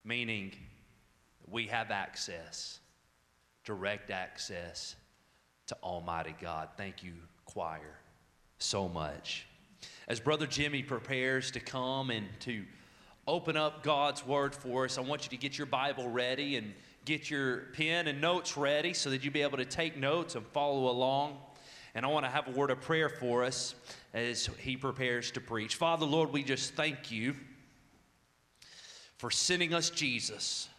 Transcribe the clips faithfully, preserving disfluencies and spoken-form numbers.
meaning we have access, direct access to Almighty God. Thank you, choir, so much. As Brother Jimmy prepares to come and to open up God's Word for us, I want you to get your Bible ready and get your pen and notes ready so that you'll be able to take notes and follow along. And I want to have a word of prayer for us as he prepares to preach. Father, Lord, we just thank you for sending us Jesus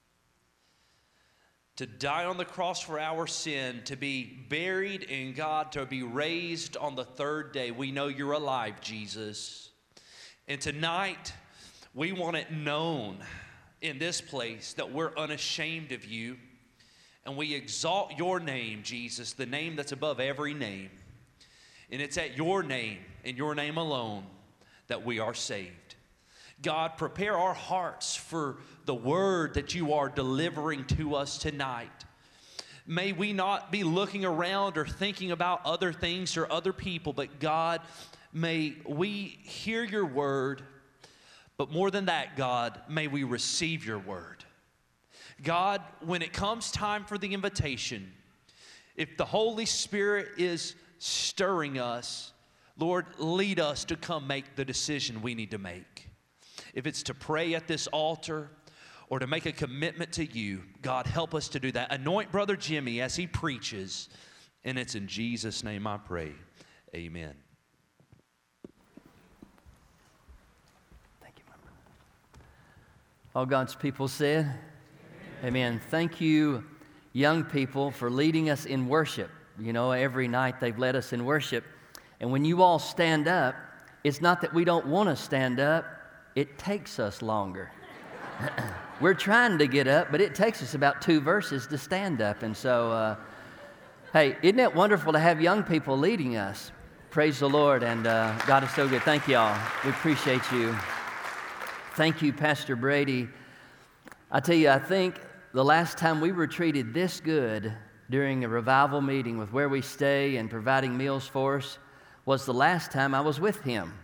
to die on the cross for our sin, to be buried in God, to be raised on the third day. We know you're alive, Jesus. And tonight, we want it known in this place that we're unashamed of you, and we exalt your name, Jesus, the name that's above every name. And it's at your name and your name alone that we are saved. God, prepare our hearts for the word that you are delivering to us tonight. May we not be looking around or thinking about other things or other people, but God, may we hear your word. But more than that, God, may we receive your word. God, when it comes time for the invitation, if the Holy Spirit is stirring us, Lord, lead us to come make the decision we need to make. If it's to pray at this altar or to make a commitment to you, God, help us to do that. Anoint Brother Jimmy as he preaches, and it's in Jesus' name I pray. Amen. All God's people said, Amen. Amen. Thank you, young people, for leading us in worship. You know, every night they've led us in worship. And when you all stand up, it's not that we don't want to stand up, it takes us longer. We're trying to get up, but it takes us about two verses to stand up. And so, uh, hey, isn't it wonderful to have young people leading us? Praise the Lord, and uh, God is so good. Thank you all. We appreciate you. Thank you, Pastor Brady. I tell you, I think the last time we were treated this good during a revival meeting with Where We Stay and providing meals for us was the last time I was with him.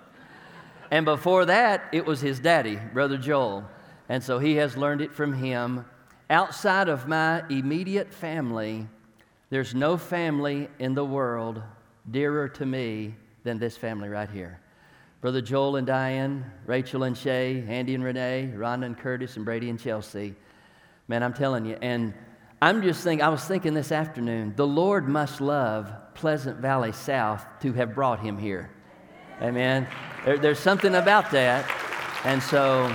And before that, it was his daddy, Brother Joel. And so he has learned it from him. Outside of my immediate family, there's no family in the world dearer to me than this family right here. Brother Joel and Diane, Rachel and Shay, Andy and Renee, Rhonda and Curtis, and Brady and Chelsea. Man, I'm telling you. And I'm just thinking, I was thinking this afternoon, the Lord must love Pleasant Valley South to have brought him here. Amen. There, there's something about that. And so,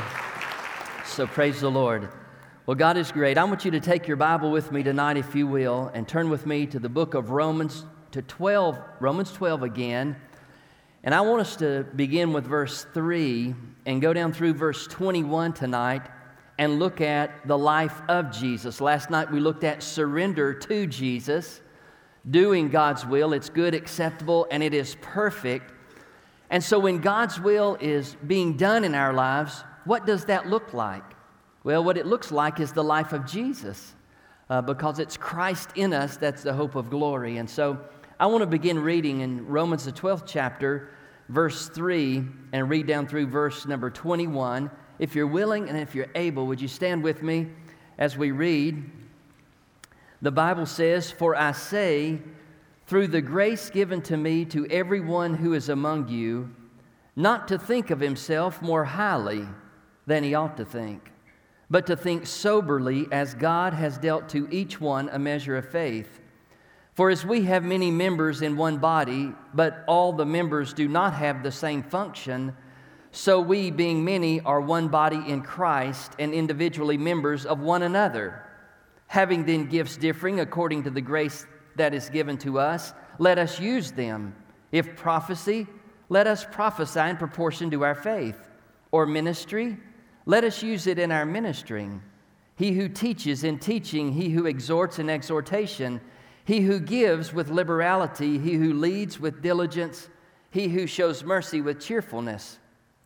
so praise the Lord. Well, God is great. I want you to take your Bible with me tonight, if you will, and turn with me to the book of Romans, to twelve, Romans twelve again. And I want us to begin with verse three and go down through verse twenty-one tonight and look at the life of Jesus. Last night we looked at surrender to Jesus, doing God's will. It's good, acceptable, and it is perfect. And so when God's will is being done in our lives, what does that look like? Well, what it looks like is the life of Jesus, uh, because it's Christ in us that's the hope of glory. And so I want to begin reading in Romans, the twelfth chapter, verse three, and read down through verse number twenty-one. If you're willing and if you're able, would you stand with me as we read? The Bible says, "For I say, through the grace given to me, to everyone who is among you, not to think of himself more highly than he ought to think, but to think soberly as God has dealt to each one a measure of faith. For as we have many members in one body, but all the members do not have the same function, so we, being many, are one body in Christ and individually members of one another. Having then gifts differing according to the grace that is given to us, let us use them. If prophecy, let us prophesy in proportion to our faith. Or ministry, let us use it in our ministering. He who teaches in teaching, he who exhorts in exhortation, he who gives with liberality, he who leads with diligence, he who shows mercy with cheerfulness.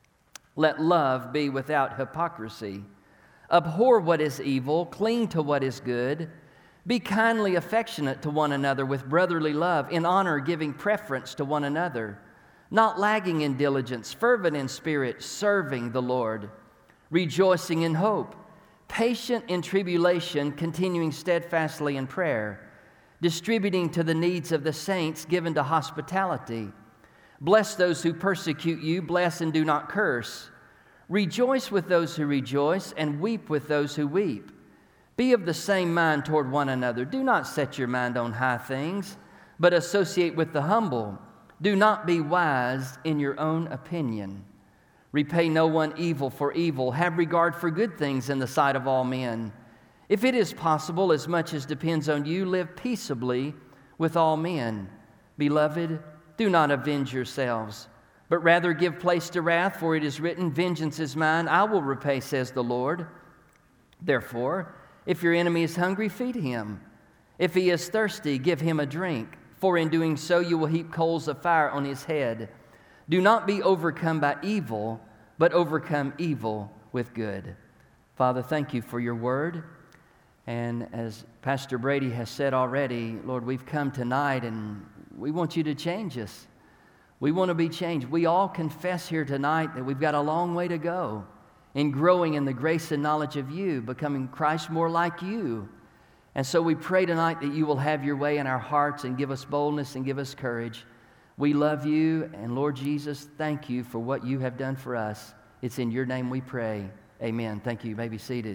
Let love be without hypocrisy. Abhor what is evil, cling to what is good. Be kindly affectionate to one another with brotherly love, in honor giving preference to one another, not lagging in diligence, fervent in spirit, serving the Lord, rejoicing in hope, patient in tribulation, continuing steadfastly in prayer, distributing to the needs of the saints, given to hospitality. Bless those who persecute you, bless and do not curse. Rejoice with those who rejoice, and weep with those who weep. Be of the same mind toward one another. Do not set your mind on high things, but associate with the humble. Do not be wise in your own opinion. Repay no one evil for evil. Have regard for good things in the sight of all men. If it is possible, as much as depends on you, live peaceably with all men. Beloved, do not avenge yourselves, but rather give place to wrath, for it is written, vengeance is mine, I will repay, says the Lord. Therefore, if your enemy is hungry, feed him. If he is thirsty, give him a drink, for in doing so you will heap coals of fire on his head. Do not be overcome by evil, but overcome evil with good. Father, thank you for your word. And as Pastor Brady has said already, Lord, we've come tonight and we want you to change us. We want to be changed. We all confess here tonight that we've got a long way to go in growing in the grace and knowledge of you, becoming Christ more like you. And so we pray tonight that you will have your way in our hearts and give us boldness and give us courage. We love you, and Lord Jesus, thank you for what you have done for us. It's in your name we pray. Amen. Thank you. You may be seated.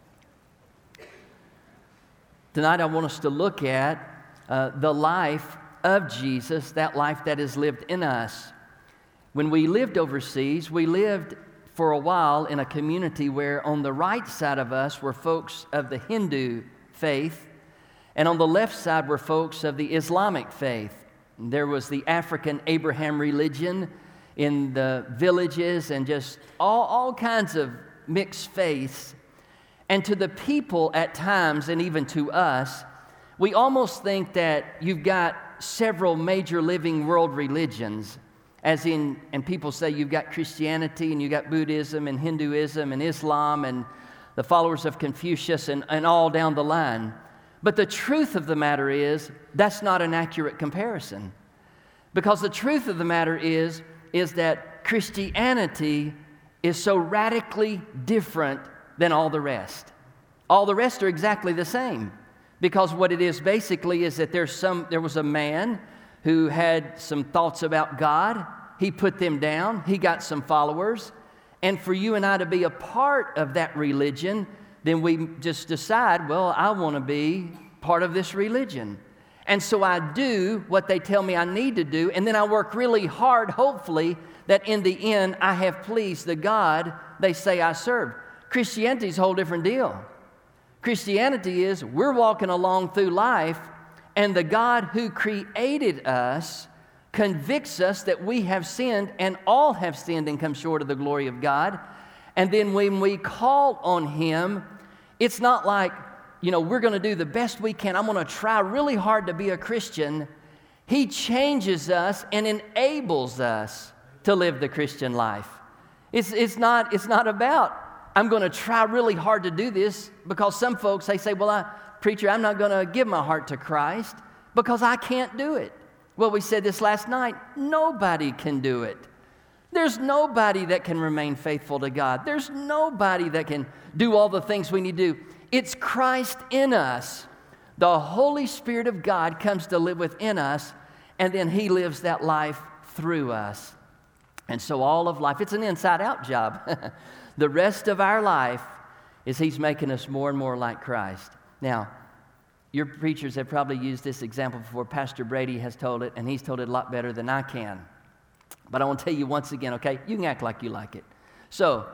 Tonight I want us to look at uh, the life of Jesus, that life that is lived in us. When we lived overseas, we lived for a while in a community where on the right side of us were folks of the Hindu faith, and on the left side were folks of the Islamic faith. There was the African Abraham religion in the villages and just all, all kinds of mixed faiths. And to the people at times, and even to us, we almost think that you've got several major living world religions, as in, and people say you've got Christianity and you've got Buddhism and Hinduism and Islam and the followers of Confucius and, and all down the line. But the truth of the matter is, that's not an accurate comparison. Because the truth of the matter is, is that Christianity is so radically different than all the rest. All the rest are exactly the same. Because what it is basically is that there's some, there was a man who had some thoughts about God. He put them down. He got some followers. And for you and I to be a part of that religion, then we just decide, well, I want to be part of this religion. And so I do what they tell me I need to do, and then I work really hard, hopefully, that in the end I have pleased the God they say I serve. Christianity is a whole different deal. Christianity is we're walking along through life, and the God who created us convicts us that we have sinned, and all have sinned and come short of the glory of God. And then when we call on Him, it's not like, you know, we're going to do the best we can. I'm going to try really hard to be a Christian. He changes us and enables us to live the Christian life. It's, it's, not, it's not about, I'm going to try really hard to do this, because some folks, they say, well, I, preacher, I'm not going to give my heart to Christ because I can't do it. Well, we said this last night. Nobody can do it. There's nobody that can remain faithful to God. There's nobody that can do all the things we need to do. It's Christ in us. The Holy Spirit of God comes to live within us, and then He lives that life through us. And so all of life, it's an inside-out job. The rest of our life is He's making us more and more like Christ. Now, your preachers have probably used this example before. Pastor Brady has told it, and he's told it a lot better than I can. But I want to tell you once again, okay? You can act like you like it. So,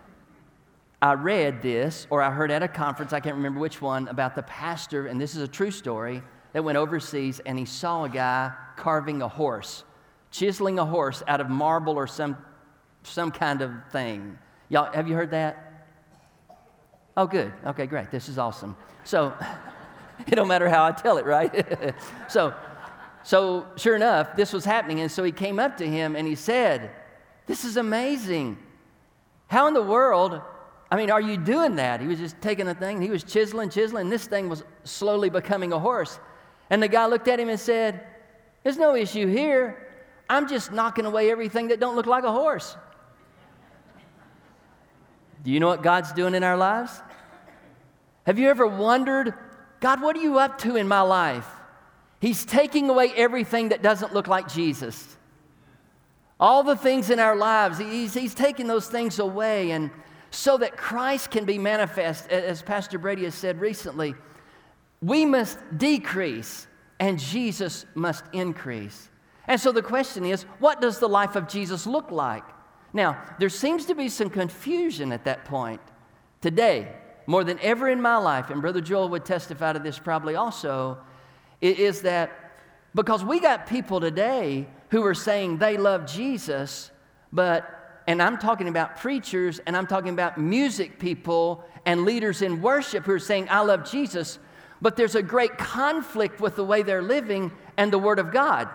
I read this, or I heard at a conference, I can't remember which one, about the pastor, and this is a true story, that went overseas, and he saw a guy carving a horse, chiseling a horse out of marble or some, some kind of thing. Y'all, have you heard that? Oh, good. Okay, great. This is awesome. So, it don't matter how I tell it, right? so, so sure enough, this was happening, and so he came up to him and he said, "This is amazing. How in the world, I mean, are you doing that?" He was just taking a thing, he was chiseling, chiseling, and this thing was slowly becoming a horse. And the guy looked at him and said, "There's no issue here. I'm just knocking away everything that don't look like a horse." Do you know what God's doing in our lives? Have you ever wondered, God, what are you up to in my life? He's taking away everything that doesn't look like Jesus. All the things in our lives, he's, he's taking those things away, and so that Christ can be manifest, as Pastor Brady has said recently, we must decrease and Jesus must increase. And so the question is, what does the life of Jesus look like? Now, there seems to be some confusion at that point. Today, more than ever in my life, and Brother Joel would testify to this probably also, is that because we got people today who are saying they love Jesus, but, and I'm talking about preachers, and I'm talking about music people and leaders in worship who are saying, I love Jesus, but there's a great conflict with the way they're living and the Word of God.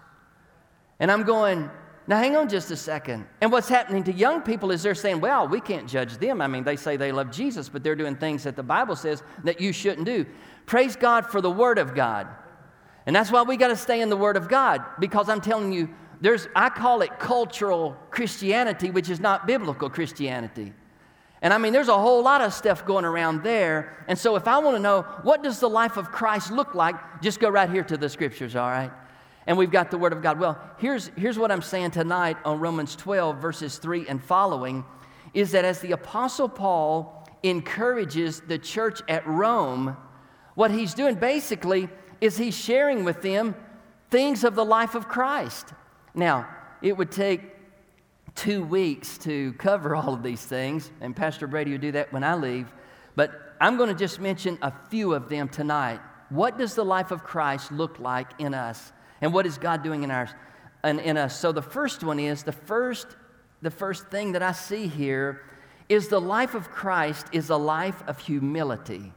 And I'm going, now hang on just a second. And what's happening to young people is they're saying, well, we can't judge them. I mean, they say they love Jesus, but they're doing things that the Bible says that you shouldn't do. Praise God for the Word of God. And that's why we got to stay in the Word of God, because I'm telling you, there's, I call it cultural Christianity, which is not biblical Christianity. And I mean, there's a whole lot of stuff going around there. And so if I want to know, what does the life of Christ look like, just go right here to the Scriptures, all right? And we've got the Word of God. Well, here's, here's what I'm saying tonight on Romans twelve, verses three and following, is that as the Apostle Paul encourages the church at Rome, what he's doing basically is he's sharing with them things of the life of Christ. Now, it would take two weeks to cover all of these things, and Pastor Brady will do that when I leave, but I'm going to just mention a few of them tonight. What does the life of Christ look like in us? And what is God doing in ours, in, in us? So the first one is, the first, the first thing that I see here is the life of Christ is a life of humility.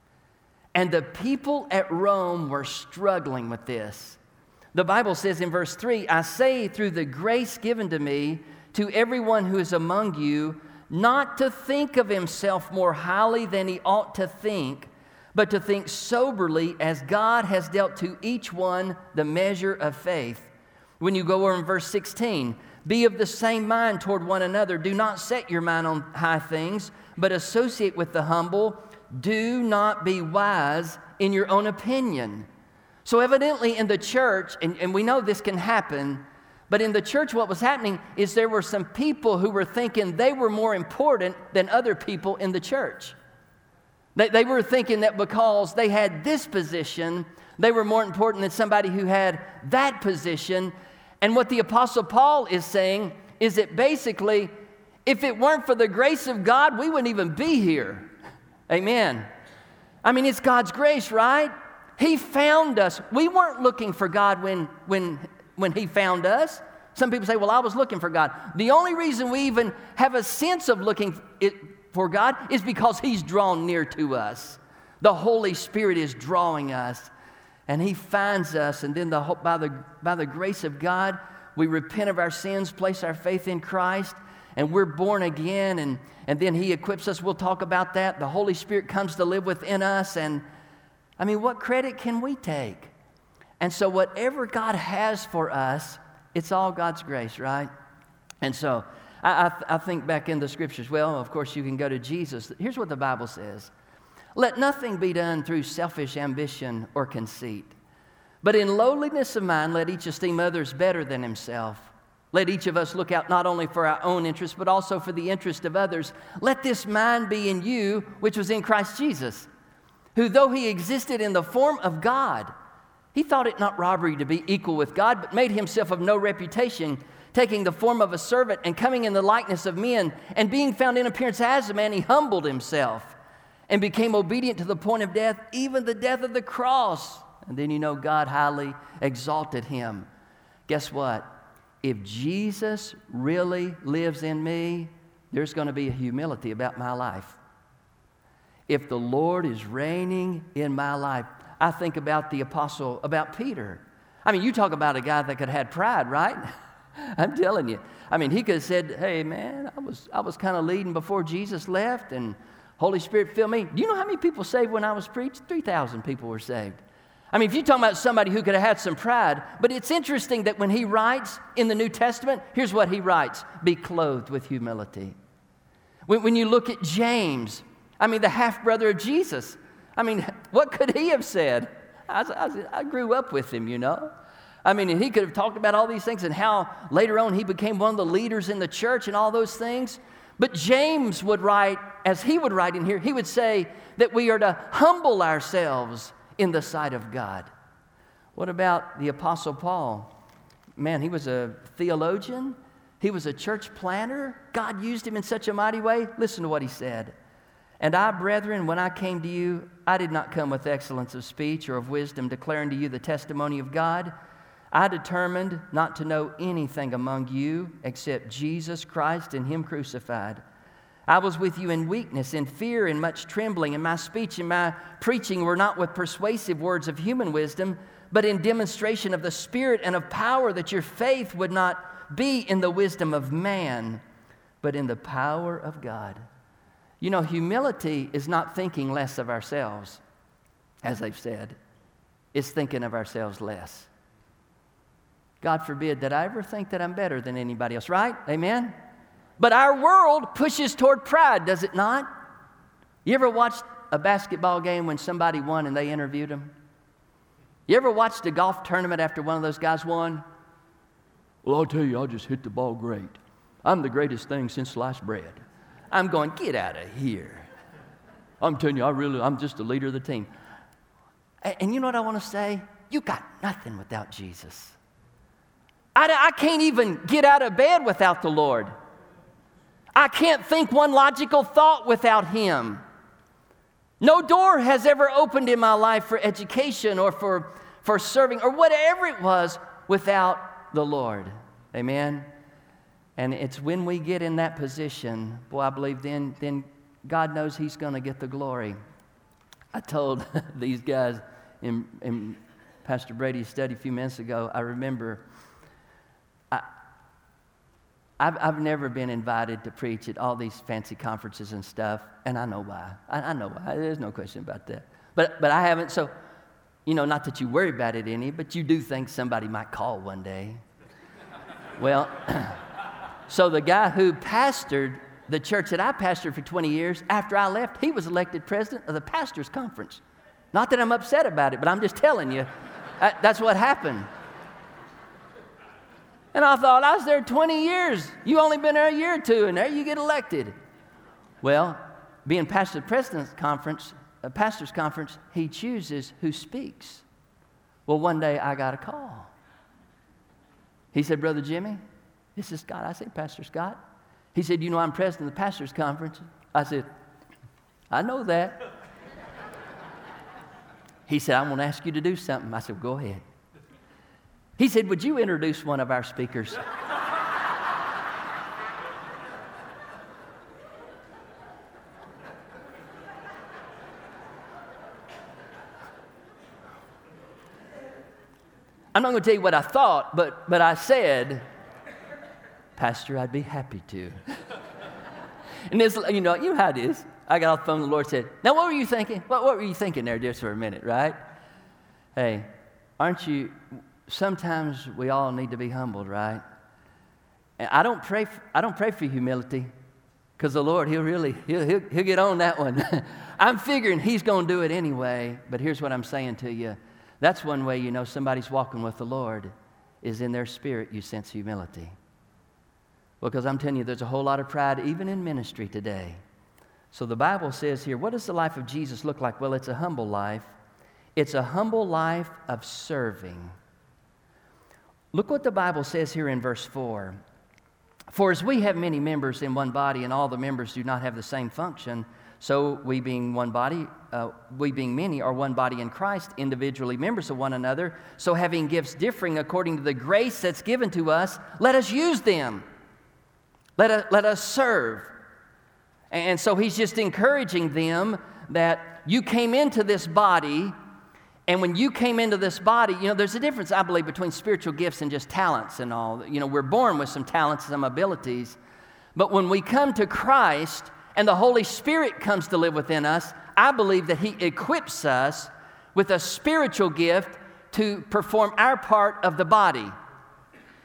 And the people at Rome were struggling with this. The Bible says in verse three, I say through the grace given to me, to everyone who is among you, not to think of himself more highly than he ought to think, but to think soberly as God has dealt to each one the measure of faith. When you go over in verse sixteen, be of the same mind toward one another. Do not set your mind on high things, but associate with the humble. Do not be wise in your own opinion. So evidently in the church, and, and we know this can happen, but in the church what was happening is there were some people who were thinking they were more important than other people in the church. They, they were thinking that because they had this position, they were more important than somebody who had that position. And what the Apostle Paul is saying is that basically, if it weren't for the grace of God, we wouldn't even be here. Amen. I mean, it's God's grace, right? He found us. We weren't looking for God when, when, when He found us. Some people say, well, I was looking for God. The only reason we even have a sense of looking it, for God is because He's drawn near to us. The Holy Spirit is drawing us, and He finds us, and then the, by, the, by the grace of God, we repent of our sins, place our faith in Christ, and we're born again, and, and then He equips us. We'll talk about that. The Holy Spirit comes to live within us, and I mean, what credit can we take? And so whatever God has for us, it's all God's grace, right? And so I, I, I think back in the Scriptures. Well, of course, you can go to Jesus. Here's what the Bible says. Let nothing be done through selfish ambition or conceit, but in lowliness of mind, let each esteem others better than himself. Let each of us look out not only for our own interest, but also for the interest of others. Let this mind be in you, which was in Christ Jesus, who though He existed in the form of God, He thought it not robbery to be equal with God, but made Himself of no reputation, taking the form of a servant and coming in the likeness of men, and being found in appearance as a man, He humbled Himself and became obedient to the point of death, even the death of the cross. And then you know God highly exalted Him. Guess what? If Jesus really lives in me, there's going to be a humility about my life. If the Lord is reigning in my life, I think about the apostle, about Peter. I mean, you talk about a guy that could have had pride, right? I'm telling you. I mean, he could have said, hey, man, I was I was kind of leading before Jesus left, and Holy Spirit filled me. Do you know how many people saved when I was preached? three thousand people were saved. I mean, if you're talking about somebody who could have had some pride, but it's interesting that when he writes in the New Testament, here's what he writes: be clothed with humility. When, when you look at James, I mean, the half-brother of Jesus. I mean, what could he have said? I, I, I grew up with him, you know. I mean, and he could have talked about all these things and how later on he became one of the leaders in the church and all those things. But James would write, as he would write in here, he would say that we are to humble ourselves in the sight of God. What about the Apostle Paul? Man, he was a theologian. He was a church planter. God used him in such a mighty way. Listen to what he said. And I, brethren, when I came to you, I did not come with excellence of speech or of wisdom, declaring to you the testimony of God. I determined not to know anything among you except Jesus Christ and Him crucified. I was with you in weakness, in fear, and much trembling, and my speech and my preaching were not with persuasive words of human wisdom, but in demonstration of the Spirit and of power, that your faith would not be in the wisdom of man, but in the power of God. You know, humility is not thinking less of ourselves, as they've said. It's thinking of ourselves less. God forbid that I ever think that I'm better than anybody else, right? Amen? But our world pushes toward pride, does it not? You ever watched a basketball game when somebody won and they interviewed them? You ever watched a golf tournament after one of those guys won? Well, I'll tell you, I just hit the ball great. I'm the greatest thing since sliced bread. I'm going, get out of here. I'm telling you, I really, I'm just the leader of the team. And you know what I want to say? You got nothing without Jesus. I, I can't even get out of bed without the Lord. I can't think one logical thought without Him. No door has ever opened in my life for education or for, for serving or whatever it was without the Lord. Amen? And it's when we get in that position, boy, I believe then, then God knows He's going to get the glory. I told these guys in, in Pastor Brady's study a few minutes ago, I remember I, I've, I've never been invited to preach at all these fancy conferences and stuff, and I know why. I, I know why. There's no question about that. But, but I haven't, so, you know, not that you worry about it any, but you do think somebody might call one day. Well... So the guy who pastored the church that I pastored for twenty years, after I left, he was elected president of the pastors' conference. Not that I'm upset about it, but I'm just telling you, that, that's what happened. And I thought, I was there twenty years. You only been there a year or two, and there you get elected. Well, being pastor of the president's conference, a pastor's conference, he chooses who speaks. Well, one day I got a call. He said, Brother Jimmy, this is Scott. I said, Pastor Scott. He said, you know, I'm president of the pastor's conference. I said, I know that. He said, I'm going to ask you to do something. I said, go ahead. He said, would you introduce one of our speakers? I'm not going to tell you what I thought, but, but I said, Pastor, I'd be happy to. And this, you know, you know how it is. I got off the phone, the Lord said, now what were you thinking? What, what were you thinking there just for a minute, right? Hey, aren't you, sometimes we all need to be humbled, right? And I don't pray for, I don't pray for humility, because the Lord, He'll really, He'll, he'll, he'll get on that one. I'm figuring He's going to do it anyway, but here's what I'm saying to you. That's one way you know somebody's walking with the Lord, is in their spirit you sense humility. Because I'm telling you, there's a whole lot of pride even in ministry today. So the Bible says here, what does the life of Jesus look like? Well, it's a humble life. It's a humble life of serving. Look what the Bible says here in verse four. For as we have many members in one body, and all the members do not have the same function, so we being one body, uh, we being many are one body in Christ, individually members of one another. So having gifts differing according to the grace that's given to us, let us use them. Let us, let us serve. And so he's just encouraging them that you came into this body, and when you came into this body, you know, there's a difference, I believe, between spiritual gifts and just talents and all. You know, we're born with some talents, some abilities. But when we come to Christ and the Holy Spirit comes to live within us, I believe that He equips us with a spiritual gift to perform our part of the body.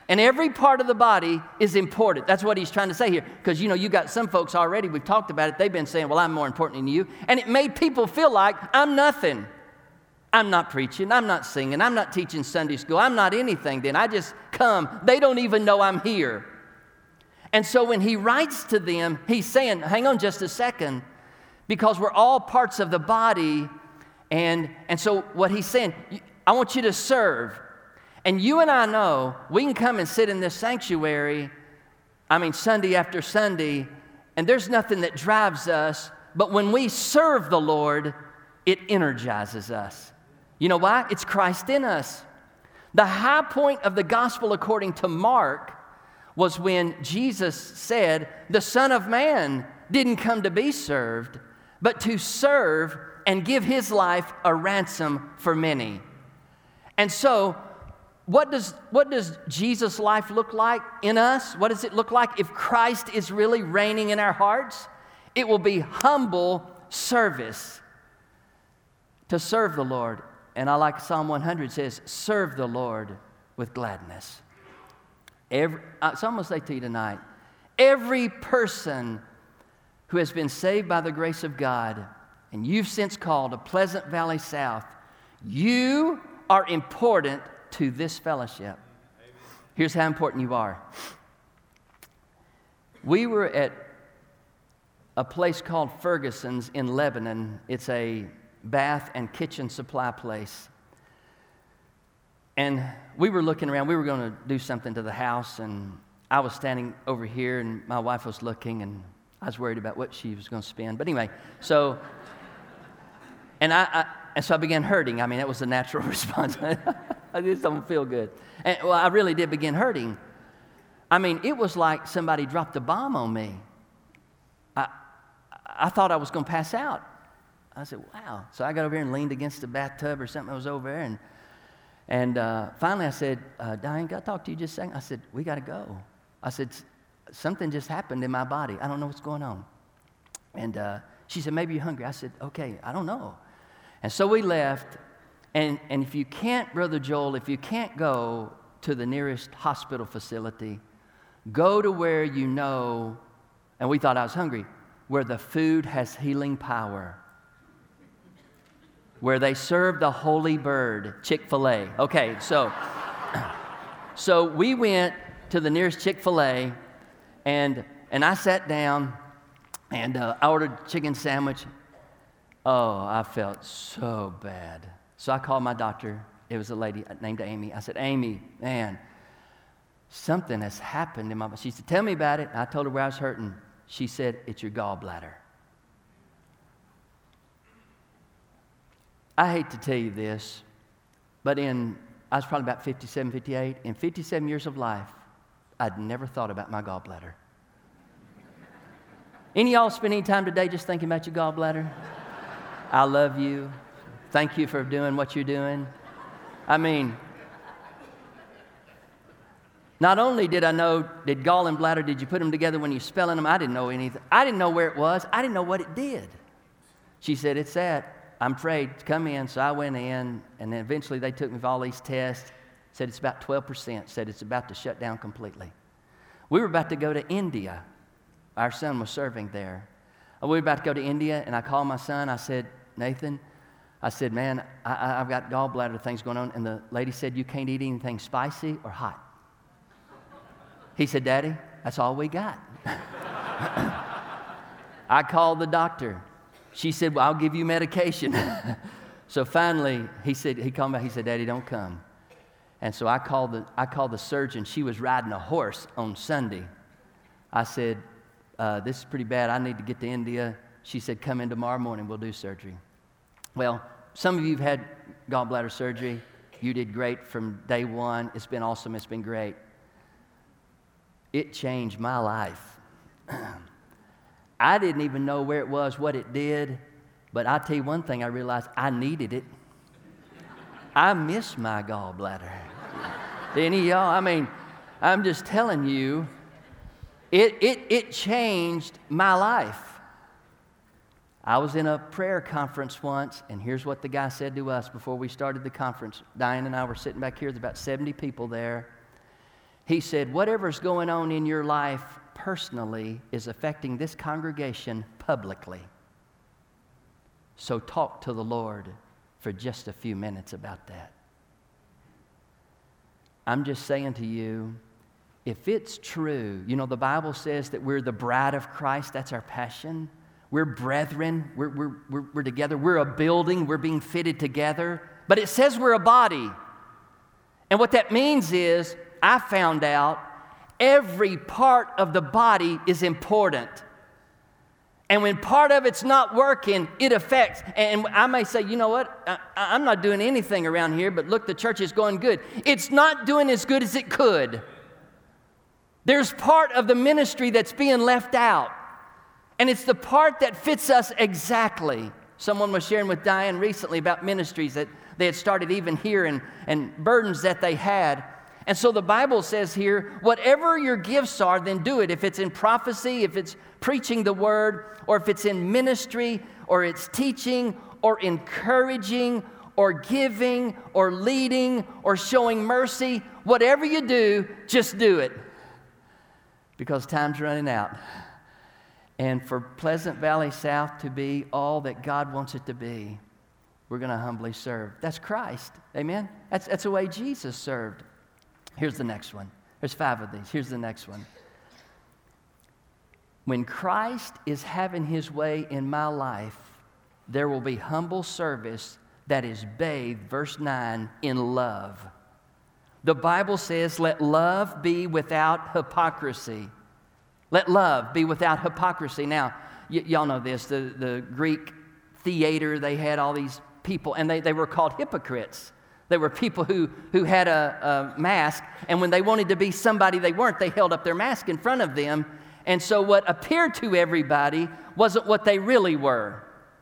And every part of the body is important. That's what he's trying to say here. Because, you know, you got some folks already, we've talked about it, they've been saying, well, I'm more important than you. And it made people feel like I'm nothing. I'm not preaching, I'm not singing, I'm not teaching Sunday school, I'm not anything then. I just come. They don't even know I'm here. And so when he writes to them, he's saying, hang on just a second, because we're all parts of the body. And, and so what he's saying, I want you to serve. And you and I know we can come and sit in this sanctuary, I mean, Sunday after Sunday, and there's nothing that drives us. But when we serve the Lord, it energizes us. You know why? It's Christ in us. The high point of the gospel according to Mark was when Jesus said, the Son of Man didn't come to be served, but to serve and give his life a ransom for many. And so, what does, what does Jesus' life look like in us? What does it look like if Christ is really reigning in our hearts? It will be humble service to serve the Lord. And I like Psalm one hundred says, serve the Lord with gladness. Every, so I'm going to say to you tonight, every person who has been saved by the grace of God, and you've since called a Pleasant Valley South, you are important to this fellowship. Amen. Here's how important you are. We were at a place called Ferguson's in Lebanon. It's a bath and kitchen supply place. And we were looking around. We were going to do something to the house, and I was standing over here, and my wife was looking, and I was worried about what she was going to spend. But anyway, so, and I, I and so I began hurting. I mean, that was a natural response. I just don't feel good. And, well, I really did begin hurting. I mean, it was like somebody dropped a bomb on me. I, I thought I was going to pass out. I said, wow. So I got over here and leaned against the bathtub or something that was over there. And, and uh, finally I said, uh, Diane, can I talk to you just a second? I said, we got to go. I said, something just happened in my body. I don't know what's going on. And uh, she said, maybe you're hungry. I said, okay, I don't know. And so we left. And, and if you can't, Brother Joel, if you can't go to the nearest hospital facility, go to where you know, and we thought I was hungry, where the food has healing power, where they serve the holy bird, Chick-fil-A. Okay, so, so we went to the nearest Chick-fil-A, and, and I sat down, and uh, I ordered a chicken sandwich. Oh, I felt so bad. So I called my doctor. It was a lady named Amy. I said, Amy, man, something has happened in my body. She said, tell me about it. I told her where I was hurting. She said, it's your gallbladder. I hate to tell you this, but in, I was probably about fifty-seven, fifty-eight. In fifty-seven years of life, I'd never thought about my gallbladder. Any of y'all spend any time today just thinking about your gallbladder? I love you. Thank you for doing what you're doing. I mean, not only did I know, did gall and bladder, did you put them together when you're spelling them? I didn't know anything. I didn't know where it was. I didn't know what it did. She said, it's that. I'm afraid to come in. So I went in, and then eventually they took me for all these tests. Said it's about twelve percent. Said it's about to shut down completely. We were about to go to India. Our son was serving there. We were about to go to India, and I called my son. I said, Nathan, I said, man, I, I've got gallbladder things going on. And the lady said, you can't eat anything spicy or hot. He said, Daddy, that's all we got. I called the doctor. She said, well, I'll give you medication. So finally, he said, he called me back. He said, Daddy, don't come. And so I called the, I called the surgeon. She was riding a horse on Sunday. I said, uh, this is pretty bad. I need to get to India. She said, come in tomorrow morning. We'll do surgery. Well, some of you have had gallbladder surgery. You did great from day one. It's been awesome. It's been great. It changed my life. I didn't even know where it was, what it did, but I'll tell you one thing I realized, I needed it. I miss my gallbladder. Any of y'all? I mean, I'm just telling you, it, it, it changed my life. I was in a prayer conference once, and here's what the guy said to us before we started the conference. Diane and I were sitting back here. There's about seventy people there. He said, whatever's going on in your life personally is affecting this congregation publicly. So talk to the Lord for just a few minutes about that. I'm just saying to you, if it's true, you know, the Bible says that we're the bride of Christ. That's our passion. We're brethren. We're, we're, we're, we're together. We're a building. We're being fitted together. But it says we're a body. And what that means is, I found out every part of the body is important. And when part of it's not working, it affects. And I may say, you know what? I, I'm not doing anything around here, but look, the church is going good. It's not doing as good as it could. There's part of the ministry that's being left out. And it's the part that fits us exactly. Someone was sharing with Diane recently about ministries that they had started even here and, and burdens that they had. And so the Bible says here, whatever your gifts are, then do it. If it's in prophecy, if it's preaching the word, or if it's in ministry, or it's teaching, or encouraging, or giving, or leading, or showing mercy, whatever you do, just do it. Because time's running out. And for Pleasant Valley South to be all that God wants it to be, we're going to humbly serve. That's Christ. Amen? That's, that's the way Jesus served. Here's the next one. There's five of these. Here's the next one. When Christ is having his way in my life, there will be humble service that is bathed, verse nine, in love. The Bible says, let love be without hypocrisy. Let love be without hypocrisy. Now, y- y'all know this. The, the Greek theater, they had all these people, and they, they were called hypocrites. They were people who, who had a, a mask, and when they wanted to be somebody they weren't, they held up their mask in front of them. And so what appeared to everybody wasn't what they really were.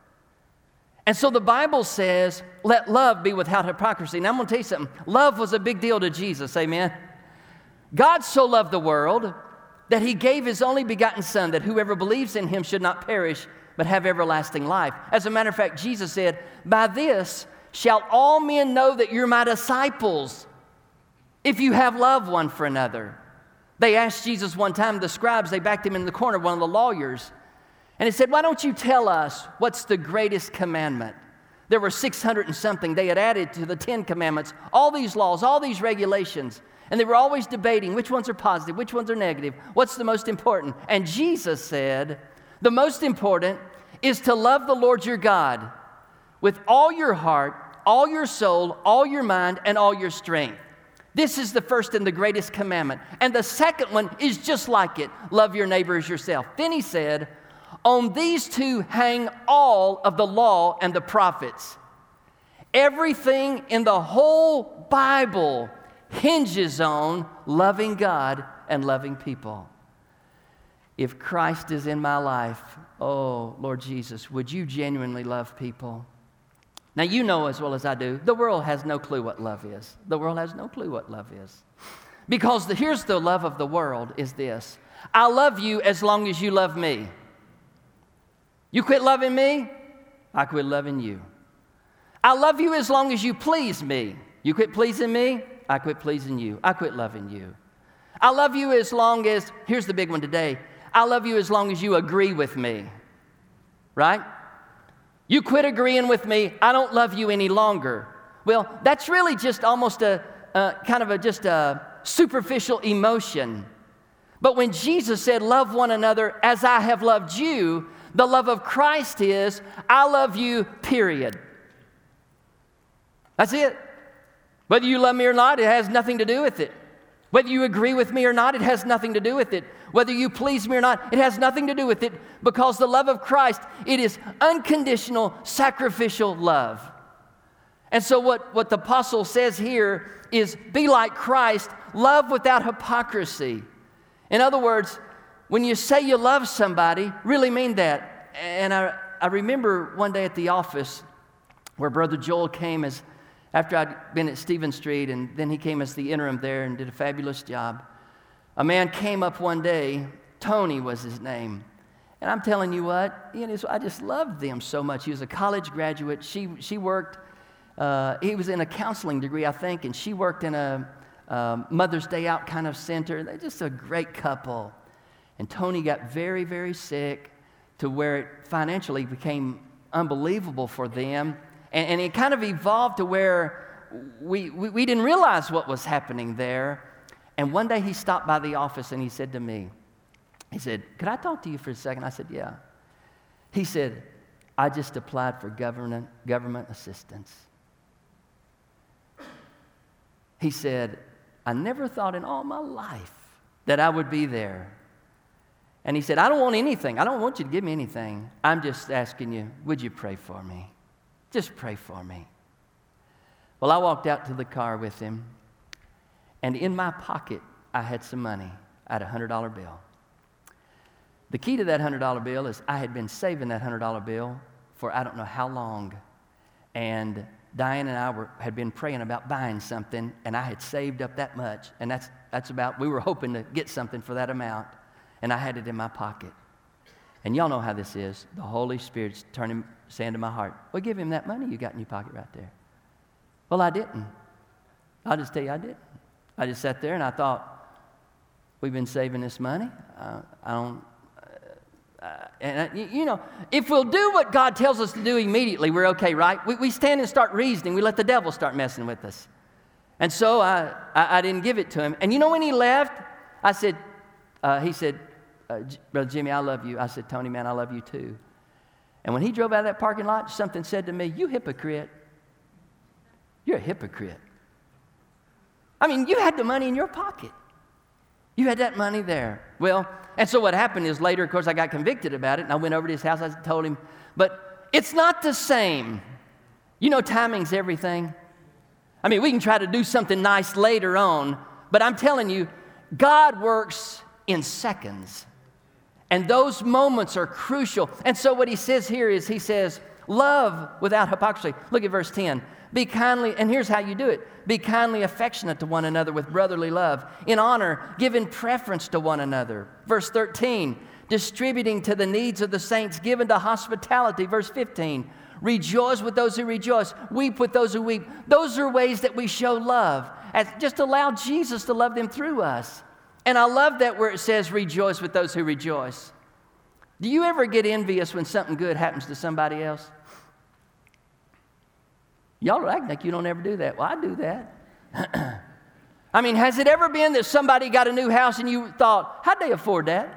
And so the Bible says, let love be without hypocrisy. Now I'm going to tell you something. Love was a big deal to Jesus, amen? God so loved the world that he gave his only begotten Son, that whoever believes in him should not perish, but have everlasting life. As a matter of fact, Jesus said, by this shall all men know that you're my disciples, if you have love one for another. They asked Jesus one time, the scribes, they backed him in the corner, one of the lawyers, and he said, why don't you tell us what's the greatest commandment? There were six hundred and something they had added to the Ten Commandments, all these laws, all these regulations, and they were always debating which ones are positive, which ones are negative, what's the most important? And Jesus said, the most important is to love the Lord your God with all your heart, all your soul, all your mind, and all your strength. This is the first and the greatest commandment. And the second one is just like it. Love your neighbor as yourself. Then he said, on these two hang all of the law and the prophets. Everything in the whole Bible hinges on loving God and loving people. If Christ is in my life, oh, Lord Jesus, would you genuinely love people? Now, you know as well as I do, the world has no clue what love is. The world has no clue what love is. Because the, here's the love of the world is this. I love you as long as you love me. You quit loving me, I quit loving you. I love you as long as you please me. You quit pleasing me, I quit pleasing you. I quit loving you. I love you as long as, here's the big one today, I love you as long as you agree with me. Right? You quit agreeing with me, I don't love you any longer. Well, that's really just almost a, a kind of a just a superficial emotion. But when Jesus said, love one another as I have loved you, the love of Christ is, I love you, period. That's it. Whether you love me or not, it has nothing to do with it. Whether you agree with me or not, it has nothing to do with it. Whether you please me or not, it has nothing to do with it, because the love of Christ, it is unconditional, sacrificial love. And so what, what the apostle says here is, be like Christ, love without hypocrisy. In other words, when you say you love somebody, really mean that. And I, I remember one day at the office where Brother Joel came as, after I'd been at Stevens Street, and then he came as the interim there and did a fabulous job. A man came up one day, Tony was his name. And I'm telling you what, you know, I just loved them so much. He was a college graduate. She, she worked, uh, he was in a counseling degree, I think, and she worked in a, um, Mother's Day Out kind of center. They're just a great couple. And Tony got very, very sick to where it financially became unbelievable for them. And, and it kind of evolved to where we, we, we didn't realize what was happening there. And one day he stopped by the office and he said to me, he said, "Could I talk to you for a second?" I said, "Yeah." He said, "I just applied for government, government assistance." He said, "I never thought in all my life that I would be there." And he said, "I don't want anything. I don't want you to give me anything. I'm just asking you, would you pray for me? Just pray for me." Well, I walked out to the car with him, and in my pocket, I had some money. I had a one hundred dollar bill. The key to that one hundred dollar bill is I had been saving that one hundred dollar bill for I don't know how long. And Diane and I were, had been praying about buying something, and I had saved up that much. And that's, that's about, we were hoping to get something for that amount. And I had it in my pocket. And y'all know how this is. The Holy Spirit's turning, saying to my heart, "Well, give him that money you got in your pocket right there." Well, I didn't. I'll just tell you I didn't. I just sat there and I thought, we've been saving this money. Uh, I don't, uh, uh, and uh, you, you know, if we'll do what God tells us to do immediately, we're okay, right? We, we stand and start reasoning. We let the devil start messing with us. And so I, I, I didn't give it to him. And you know when he left, I said, uh, he said, uh, "Brother Jimmy, I love you." I said, "Tony, man, I love you too." And when he drove out of that parking lot, something said to me, "You hypocrite. You're a hypocrite." I mean, you had the money in your pocket. You had that money there. Well, and so what happened is later, of course, I got convicted about it, and I went over to his house. I told him, but it's not the same. You know, timing's everything. I mean, we can try to do something nice later on, but I'm telling you, God works in seconds. And those moments are crucial. And so what he says here is, he says, love without hypocrisy. Look at verse ten. Be kindly, and here's how you do it. Be kindly affectionate to one another with brotherly love. In honor, giving preference to one another. Verse thirteen, distributing to the needs of the saints, given to hospitality. Verse fifteen, rejoice with those who rejoice. Weep with those who weep. Those are ways that we show love. As just allow Jesus to love them through us. And I love that where it says rejoice with those who rejoice. Do you ever get envious when something good happens to somebody else? Y'all act like you don't ever do that. Well, I do that. I mean, has it ever been that somebody got a new house and you thought, how'd they afford that?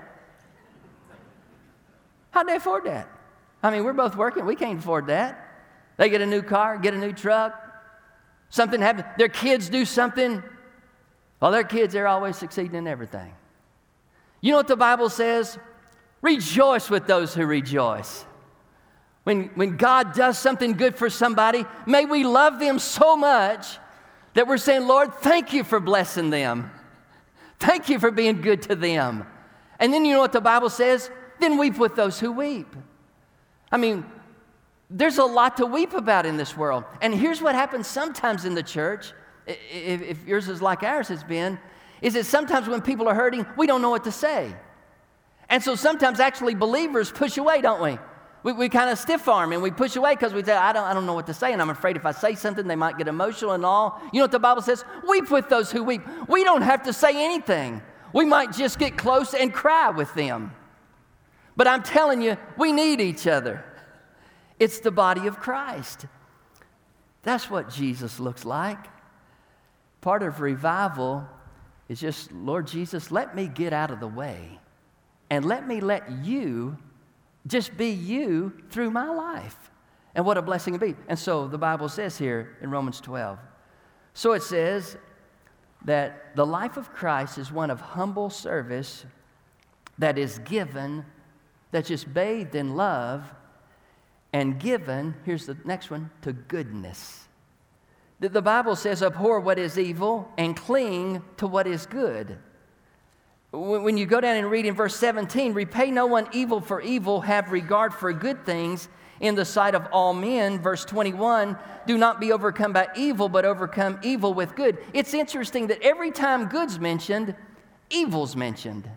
How'd they afford that? I mean, we're both working. We can't afford that. They get a new car, get a new truck. Something happens. Their kids do something. Well, their kids, they're always succeeding in everything. You know what the Bible says? Rejoice with those who rejoice. When, when God does something good for somebody, may we love them so much that we're saying, Lord, thank you for blessing them. Thank you for being good to them. And then you know what the Bible says? Then weep with those who weep. I mean, there's a lot to weep about in this world. And here's what happens sometimes in the church, if, if yours is like ours has been, is that sometimes when people are hurting, we don't know what to say. And so sometimes actually believers push away, don't we? We, we kind of stiff arm and we push away because we say, I don't, I don't know what to say, and I'm afraid if I say something, they might get emotional and all. You know what the Bible says? Weep with those who weep. We don't have to say anything. We might just get close and cry with them. But I'm telling you, we need each other. It's the body of Christ. That's what Jesus looks like. Part of revival is just, Lord Jesus, let me get out of the way and let me let you just be you through my life. And what a blessing it be. And so the Bible says here in Romans twelve. So it says that the life of Christ is one of humble service that is given, that's just bathed in love and given, here's the next one, to goodness. The, the Bible says, abhor what is evil and cling to what is good. When you go down and read in verse seventeen, repay no one evil for evil, have regard for good things in the sight of all men. Verse twenty-one, do not be overcome by evil, but overcome evil with good. It's interesting that every time good's mentioned, evil's mentioned.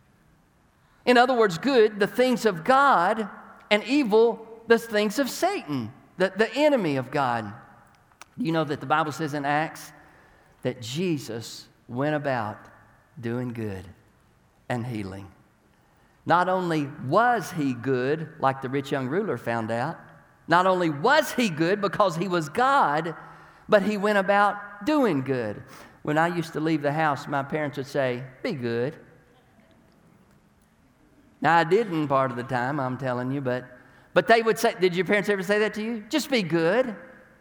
In other words, good, the things of God, and evil, the things of Satan, the, the enemy of God. You know that the Bible says in Acts that Jesus went about doing good and healing. Not only was he good, like the rich young ruler found out, not only was he good because he was God, but he went about doing good. When I used to leave the house, my parents would say, "Be good." Now, I didn't part of the time, I'm telling you, but, but they would say, did your parents ever say that to you? Just be good.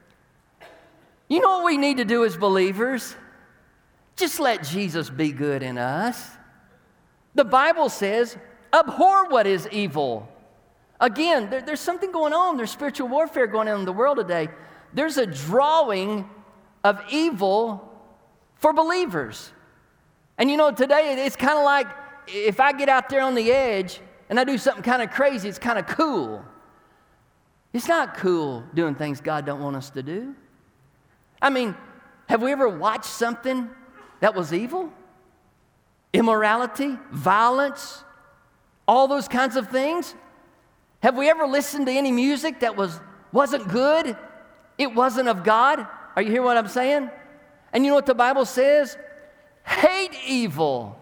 You know what we need to do as believers? Just let Jesus be good in us. The Bible says, abhor what is evil. Again, there, there's something going on. There's spiritual warfare going on in the world today. There's a drawing of evil for believers. And you know, today it's kind of like if I get out there on the edge and I do something kind of crazy, it's kind of cool. It's not cool doing things God don't want us to do. I mean, have we ever watched something that was evil? Immorality, violence, all those kinds of things? Have we ever listened to any music that was, wasn't good? It wasn't of God? Are you hearing what I'm saying? And you know what the Bible says? Hate evil.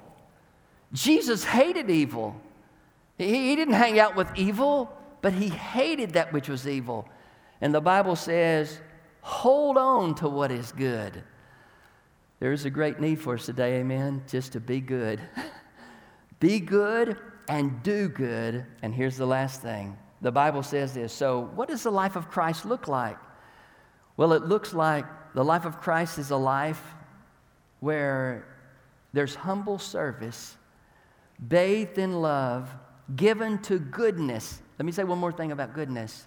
Jesus hated evil. He, he didn't hang out with evil, but he hated that which was evil. And the Bible says, hold on to what is good. There is a great need for us today, amen, just to be good. Be good and do good. And here's the last thing. The Bible says this. So what does the life of Christ look like? Well, it looks like the life of Christ is a life where there's humble service, bathed in love, given to goodness. Let me say one more thing about goodness.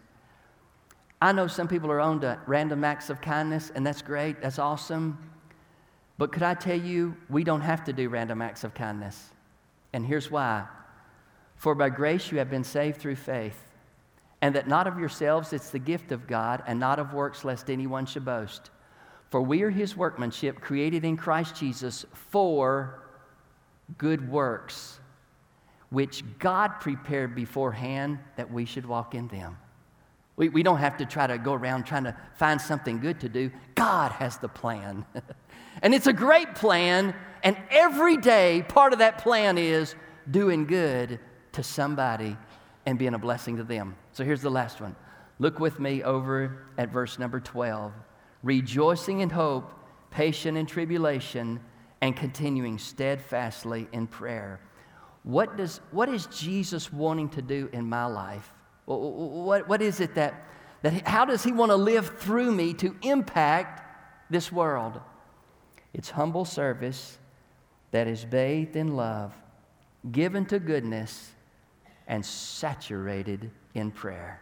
I know some people are on to random acts of kindness, and that's great, that's awesome. But could I tell you, we don't have to do random acts of kindness. And here's why. For by grace you have been saved through faith, and that not of yourselves, it's the gift of God, and not of works, lest anyone should boast. For we are his workmanship, created in Christ Jesus for good works, which God prepared beforehand that we should walk in them. We, we don't have to try to go around trying to find something good to do. God has the plan. And it's a great plan, and every day part of that plan is doing good to somebody and being a blessing to them. So here's the last one. Look with me over at verse number twelve. Rejoicing in hope, patient in tribulation, and continuing steadfastly in prayer. What does what is Jesus wanting to do in my life? What, what is it that, that, how does he want to live through me to impact this world? It's humble service that is bathed in love, given to goodness, and saturated in prayer.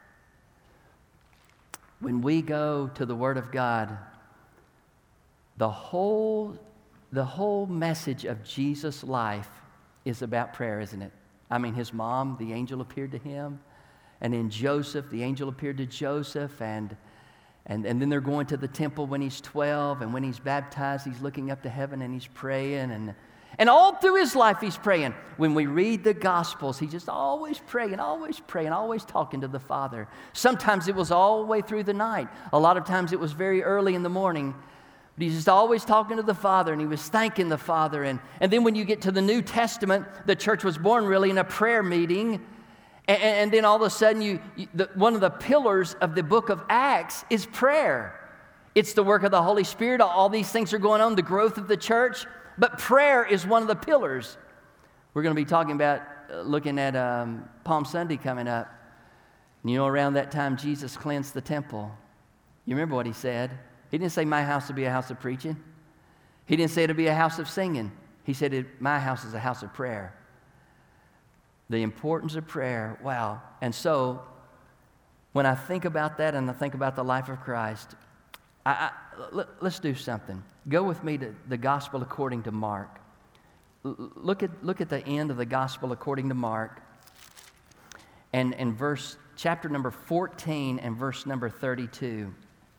When we go to the Word of God, the whole, the whole message of Jesus' life is about prayer, isn't it? I mean, his mom, the angel appeared to him. And in Joseph, the angel appeared to Joseph. And, and, and then they're going to the temple when he's twelve. And when he's baptized, he's looking up to heaven and he's praying. And, and all through his life, he's praying. When we read the Gospels, he's just always praying, always praying, always talking to the Father. Sometimes it was all the way through the night. A lot of times it was very early in the morning. But he's just always talking to the Father, and he was thanking the Father. And, and then when you get to the New Testament, the church was born really in a prayer meeting. And, and then all of a sudden, you, you the, one of the pillars of the book of Acts is prayer. It's the work of the Holy Spirit. All these things are going on, the growth of the church. But prayer is one of the pillars. We're going to be talking about, uh, looking at um, Palm Sunday coming up. And you know, around that time, Jesus cleansed the temple. You remember what he said? He didn't say, my house will be a house of preaching. He didn't say it'll be a house of singing. He said, it, my house is a house of prayer. The importance of prayer, wow. And so, when I think about that and I think about the life of Christ, I, I, let, let's do something. Go with me to the Gospel according to Mark. L- look at, look at the end of the Gospel according to Mark, and, and verse, chapter number fourteen and verse number thirty-two.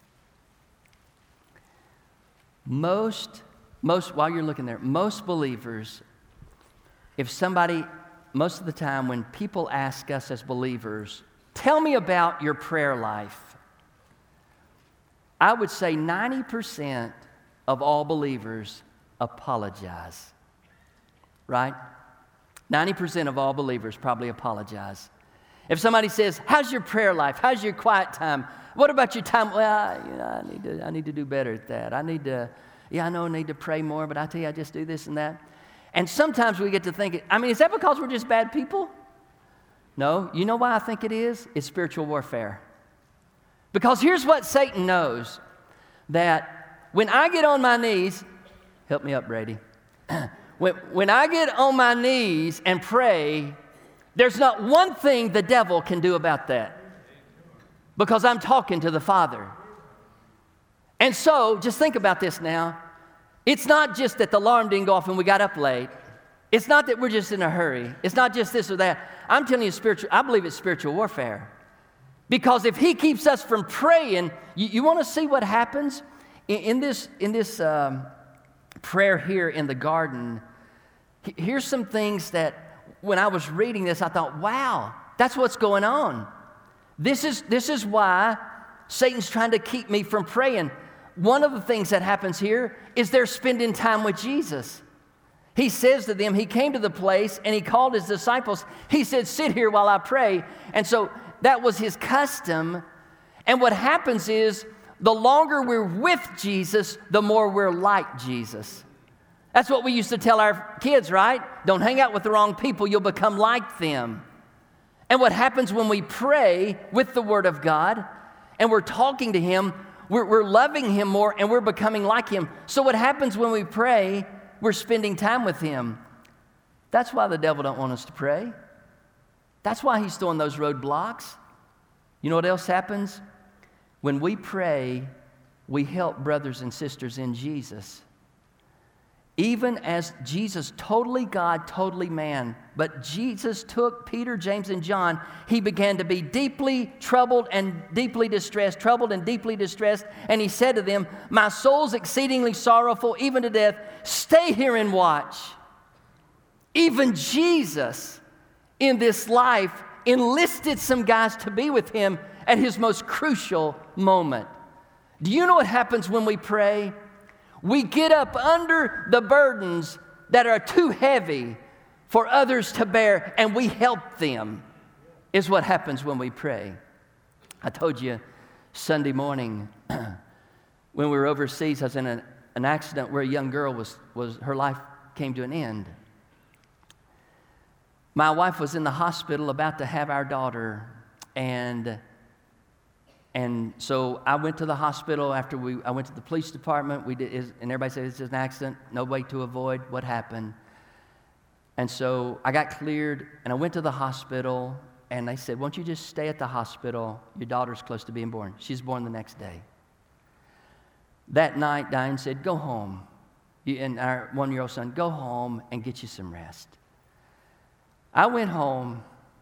Most, most, while you're looking there, most believers, if somebody, most of the time when people ask us as believers, tell me about your prayer life, I would say ninety percent of all believers apologize. Right? ninety percent of all believers probably apologize. If somebody says, how's your prayer life? How's your quiet time? What about your time? Well, you know, I need to, I need to do better at that. I need to, yeah, I know I need to pray more, but I tell you, I just do this and that. And sometimes we get to think, I mean, is that because we're just bad people? No. You know why I think it is? It's spiritual warfare. Because here's what Satan knows, that when I get on my knees, help me up, Brady. when, when I get on my knees and pray, there's not one thing the devil can do about that. Because I'm talking to the Father. And so, just think about this now. It's not just that the alarm didn't go off and we got up late. It's not that we're just in a hurry. It's not just this or that. I'm telling you, spiritual. I believe it's spiritual warfare. Because if he keeps us from praying, you, you want to see what happens? In, in this, in this um, prayer here in the garden, here's some things that when I was reading this, I thought, wow, that's what's going on. This is, this is why Satan's trying to keep me from praying. One of the things that happens here is they're spending time with Jesus. He says to them, he came to the place and he called his disciples. He said, sit here while I pray. And so that was his custom. And what happens is the longer we're with Jesus, the more we're like Jesus. That's what we used to tell our kids, right? Don't hang out with the wrong people. You'll become like them. And what happens when we pray with the Word of God and we're talking to Him, we're, we're loving Him more and we're becoming like Him. So what happens when we pray, we're spending time with Him. That's why the devil don't want us to pray. That's why he's throwing those roadblocks. You know what else happens? When we pray, we help brothers and sisters in Jesus. Even as Jesus, totally God, totally man, but Jesus took Peter, James, and John, he began to be deeply troubled and deeply distressed, troubled and deeply distressed, and he said to them, my soul's exceedingly sorrowful, even to death. Stay here and watch. Even Jesus, in this life, enlisted some guys to be with him at his most crucial moment. Do you know what happens when we pray? We get up under the burdens that are too heavy for others to bear, and we help them, is what happens when we pray. I told you Sunday morning when we were overseas, I was in an, an accident where a young girl was, was, her life came to an end. My wife was in the hospital about to have our daughter, and And so I went to the hospital after we, I went to the police department, we did, and everybody said it's just an accident, no way to avoid what happened. And so I got cleared, and I went to the hospital, and they said, won't you just stay at the hospital? Your daughter's close to being born. She's born the next day. That night, Diane said, go home. You, and our one-year-old son, go home and get you some rest. I went home.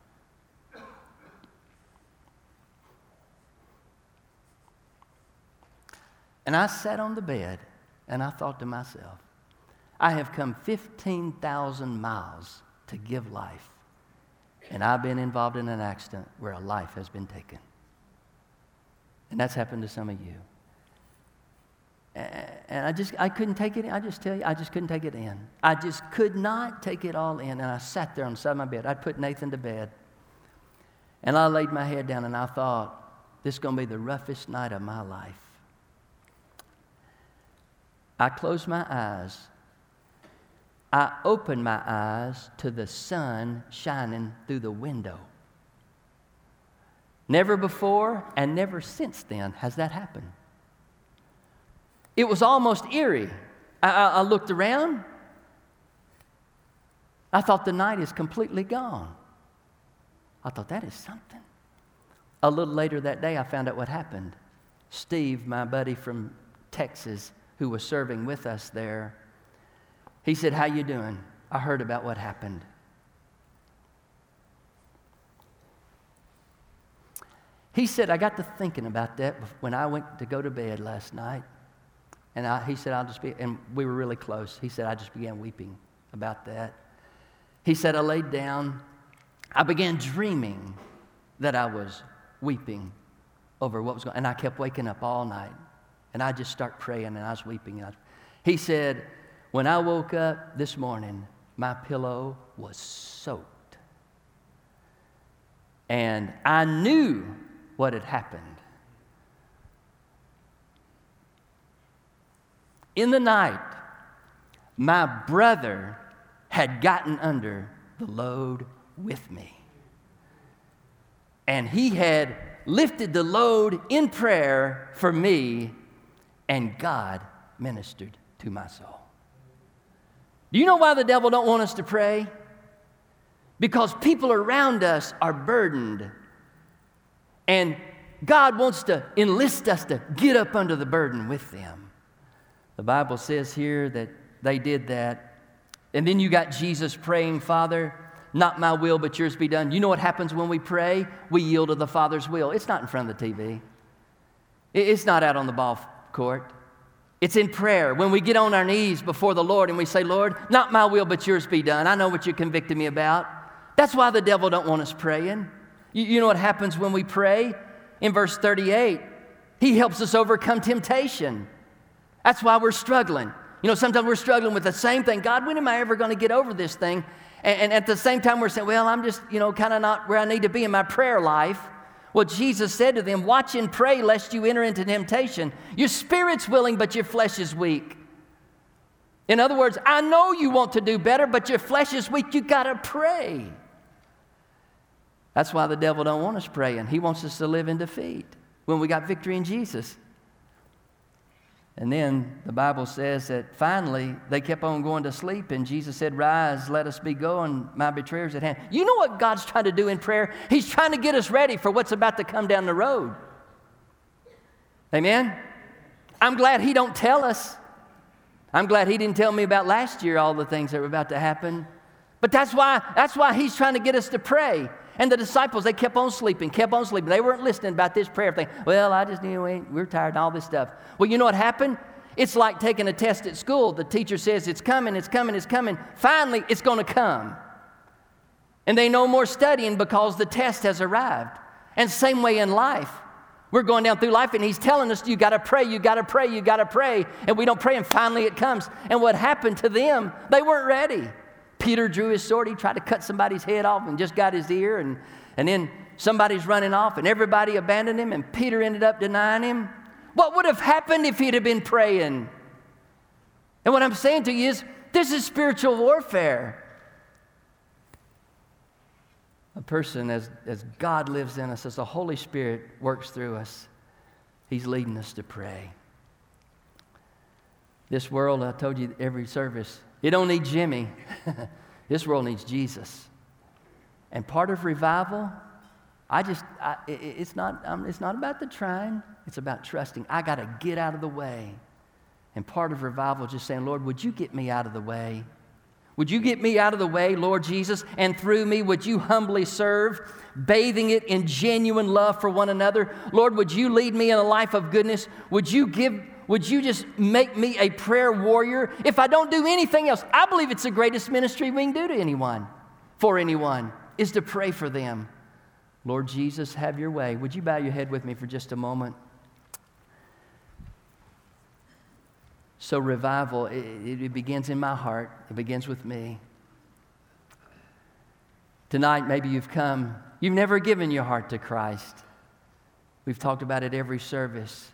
And I sat on the bed, and I thought to myself, I have come fifteen thousand miles to give life, and I've been involved in an accident where a life has been taken. And that's happened to some of you. And I just, I couldn't take it in. I just tell you, I just couldn't take it in. I just could not take it all in, and I sat there on the side of my bed. I'd put Nathan to bed, and I laid my head down, and I thought, this is going to be the roughest night of my life. I closed my eyes. I opened my eyes to the sun shining through the window. Never before and never since then has that happened. It was almost eerie. I, I, I looked around. I thought the night is completely gone. I thought, that is something. A little later that day, I found out what happened. Steve, my buddy from Texas, who was serving with us there, he said, how you doing? I heard about what happened. He said, I got to thinking about that when I went to go to bed last night. And I, he said, I'll just be, and we were really close. He said, I just began weeping about that. He said, I laid down. I began dreaming that I was weeping over what was going on. And I kept waking up all night. And I just start praying, and I was weeping. And I, He said, when I woke up this morning, my pillow was soaked. And I knew what had happened. In the night, my brother had gotten under the load with me. And he had lifted the load in prayer for me, and God ministered to my soul. Do you know why the devil don't want us to pray? Because people around us are burdened, and God wants to enlist us to get up under the burden with them. The Bible says here that they did that. And then you got Jesus praying, Father, not my will, but yours be done. You know what happens when we pray? We yield to the Father's will. It's not in front of the T V. It's not out on the ball court. It's in prayer. When we get on our knees before the Lord and we say, Lord, not my will, but yours be done. I know what you're convicting me about. That's why the devil don't want us praying. You, you know what happens when we pray? In verse thirty-eight, he helps us overcome temptation. That's why we're struggling. You know, sometimes we're struggling with the same thing. God, when am I ever going to get over this thing? And, and at the same time, we're saying, well, I'm just, you know, kind of not where I need to be in my prayer life. Well, Jesus said to them, watch and pray lest you enter into temptation. Your spirit's willing, but your flesh is weak. In other words, I know you want to do better, but your flesh is weak. You got to pray. That's why the devil don't want us praying. He wants us to live in defeat when we got victory in Jesus. And then the Bible says that finally they kept on going to sleep, and Jesus said, rise, let us be going, my betrayer's at hand. You know what God's trying to do in prayer? He's trying to get us ready for what's about to come down the road. Amen? I'm glad he don't tell us. I'm glad he didn't tell me about last year, all the things that were about to happen. But that's why, that's why he's trying to get us to pray. And the disciples, they kept on sleeping, kept on sleeping. They weren't listening about this prayer thing. Well, I just knew we're tired and all this stuff. Well, you know what happened? It's like taking a test at school. The teacher says, it's coming, it's coming, it's coming. Finally, it's going to come. And they no more studying because the test has arrived. And same way in life. We're going down through life, and he's telling us, you got to pray, you got to pray, you got to pray. And we don't pray, and finally it comes. And what happened to them? They weren't ready. Peter drew his sword. He tried to cut somebody's head off and just got his ear. And, and then somebody's running off, and everybody abandoned him, and Peter ended up denying him. What would have happened if he'd have been praying? And what I'm saying to you is, this is spiritual warfare. A person, as, as God lives in us, as the Holy Spirit works through us, he's leading us to pray. This world, I told you every service, it don't need Jimmy. This world needs Jesus. And part of revival, I just, I, it, it's not, um, it's not about the trying. It's about trusting. I got to get out of the way. And part of revival is just saying, Lord, would you get me out of the way? Would you get me out of the way, Lord Jesus? And through me, would you humbly serve, bathing it in genuine love for one another? Lord, would you lead me in a life of goodness? Would you give Would you just make me a prayer warrior? If I don't do anything else, I believe it's the greatest ministry we can do to anyone, for anyone, is to pray for them. Lord Jesus, have your way. Would you bow your head with me for just a moment? So revival, it, it begins in my heart. It begins with me. Tonight, maybe you've come, you've never given your heart to Christ. We've talked about it every service.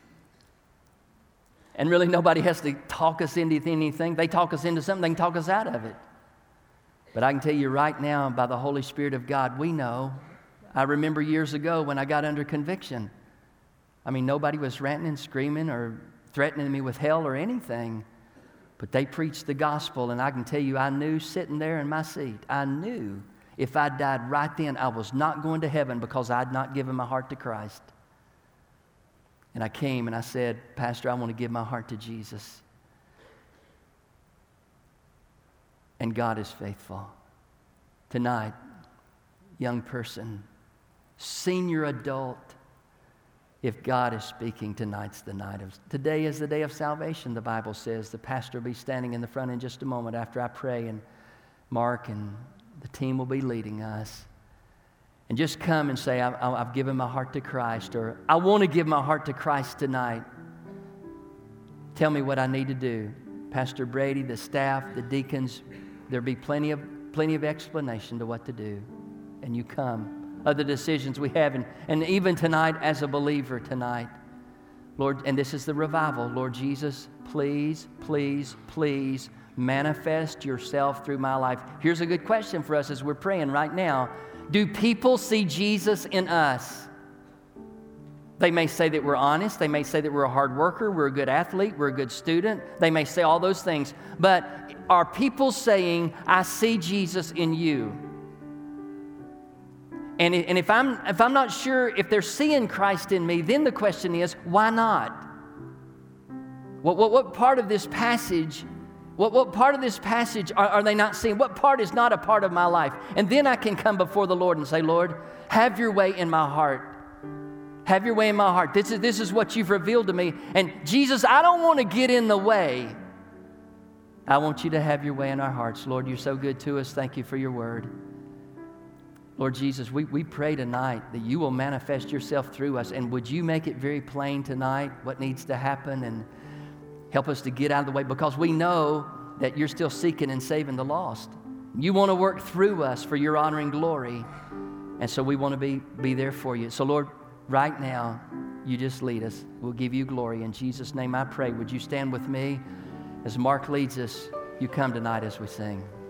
And really, nobody has to talk us into anything. They talk us into something, they can talk us out of it. But I can tell you right now, by the Holy Spirit of God, we know. I remember years ago when I got under conviction. I mean, nobody was ranting and screaming or threatening me with hell or anything. But they preached the gospel, and I can tell you, I knew sitting there in my seat, I knew if I died right then, I was not going to heaven because I had not given my heart to Christ. And I came and I said, Pastor, I want to give my heart to Jesus. And God is faithful. Tonight, young person, senior adult, if God is speaking, tonight's the night of, today is the day of salvation, the Bible says. The pastor will be standing in the front in just a moment after I pray, and Mark and the team will be leading us. And just come and say, I've, I've given my heart to Christ, or I want to give my heart to Christ tonight. Tell me what I need to do. Pastor Brady, the staff, the deacons, there'll be plenty of plenty of explanation to what to do. And you come. Other decisions we have, and, and even tonight as a believer tonight, Lord, and this is the revival, Lord Jesus, please, please, please manifest yourself through my life. Here's a good question for us as we're praying right now. Do people see Jesus in us? They may say that we're honest. They may say that we're a hard worker. We're a good athlete. We're a good student. They may say all those things. But are people saying, I see Jesus in you? And, and if I'm if I'm not sure if they're seeing Christ in me, then the question is, why not? What, what, what part of this passage, what, what part of this passage are, are they not seeing? What part is not a part of my life? And then I can come before the Lord and say, Lord, have your way in my heart. Have your way in my heart. This is, this is what you've revealed to me. And Jesus, I don't want to get in the way. I want you to have your way in our hearts. Lord, you're so good to us. Thank you for your word. Lord Jesus, we, we pray tonight that you will manifest yourself through us. And would you make it very plain tonight what needs to happen and help us to get out of the way, because we know that you're still seeking and saving the lost. You want to work through us for your honor and glory. And so we want to be, be there for you. So Lord, right now, you just lead us. We'll give you glory. In Jesus' name I pray. Would you stand with me as Mark leads us? You come tonight as we sing.